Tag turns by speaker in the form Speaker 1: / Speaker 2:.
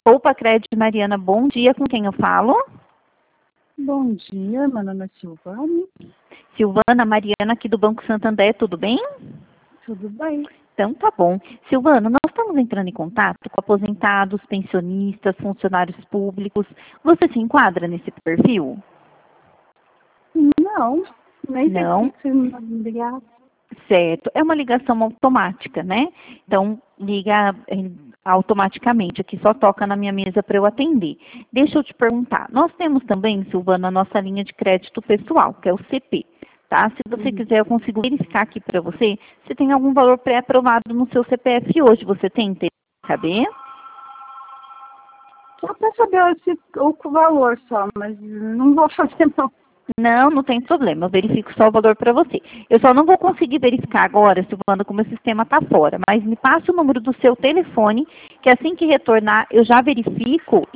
Speaker 1: Poupa Crédito Mariana, bom dia, com quem eu falo?
Speaker 2: Bom dia, meu nome é Silvana.
Speaker 1: Silvana, Mariana aqui do Banco Santander, tudo bem?
Speaker 2: Tudo bem?
Speaker 1: Então tá bom. Silvana, nós estamos entrando em contato com aposentados, pensionistas, funcionários públicos. Você se enquadra nesse perfil?
Speaker 2: Não, nem sei
Speaker 1: Não?
Speaker 2: se você me ligar.
Speaker 1: Certo. É uma ligação automática, né? Então, liga automaticamente, aqui só toca na minha mesa para eu atender. Deixa eu te perguntar. Nós temos também, Silvana, a nossa linha de crédito pessoal, que é o CP. Tá? Se você quiser, eu consigo verificar aqui para você se tem algum valor pré-aprovado no seu CPF hoje. Você tem interesse em saber?
Speaker 2: Só para saber o valor só, mas não vou fazer não.
Speaker 1: Não, não tem problema, eu verifico só o valor para você. Eu só não vou conseguir verificar agora, Silvana, como o sistema está fora, mas me passe o número do seu telefone, que assim que retornar eu já verifico